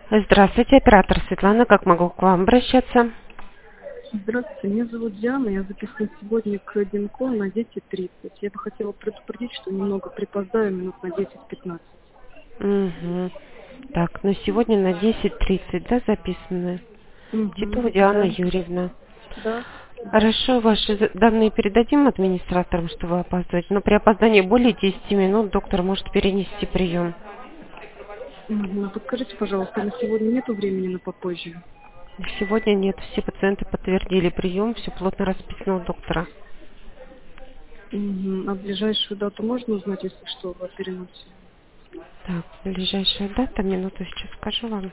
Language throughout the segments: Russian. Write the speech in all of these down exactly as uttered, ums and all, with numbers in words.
Здравствуйте, оператор Светлана. Как могу к вам обращаться? Здравствуйте, меня зовут Диана. Я записана сегодня к Димко на десять тридцать. Я бы хотела предупредить, что немного припоздаю, минут на десять-пятнадцать. Угу. Так, ну сегодня на десять тридцать, да, записаны? Угу, Титова Диана да, Юрьевна. да, да. Хорошо, ваши за- данные передадим администраторам, что вы опаздываете. Но при опоздании более десяти минут доктор может перенести прием. Угу. Подскажите, пожалуйста, на сегодня нету времени на попозже? Сегодня нет, все пациенты подтвердили прием, все плотно расписано у доктора. Угу. А ближайшую дату можно узнать, если что, о переносе? Так, ближайшая дата, минуту сейчас скажу вам.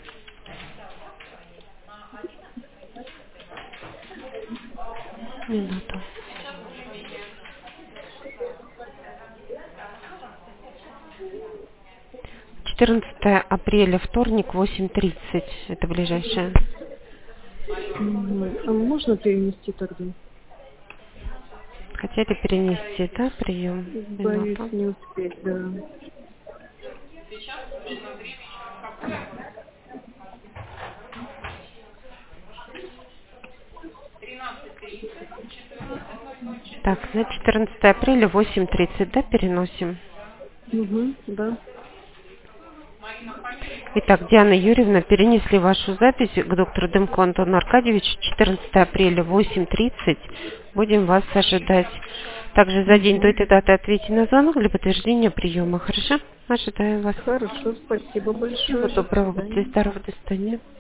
Минуту. четырнадцатое апреля, вторник, восемь тридцать. Это ближайшая. Угу. А можно перенести тогда? Хотели перенести, да, прием? Боюсь Минуту. не успеть, да. Так, на четырнадцатое апреля, восемь тридцать, да, переносим? Угу, да. Итак, Диана Юрьевна, перенесли вашу запись к доктору Дымко Антону Аркадьевичу четырнадцатое апреля, восемь тридцать. Будем вас ожидать. Также за день до Угу. этой даты ответьте на звонок для подтверждения приема. Хорошо? Ожидаем вас. Хорошо, спасибо Всего большое. До доброго, будьте свидания. здоровы, до свидания.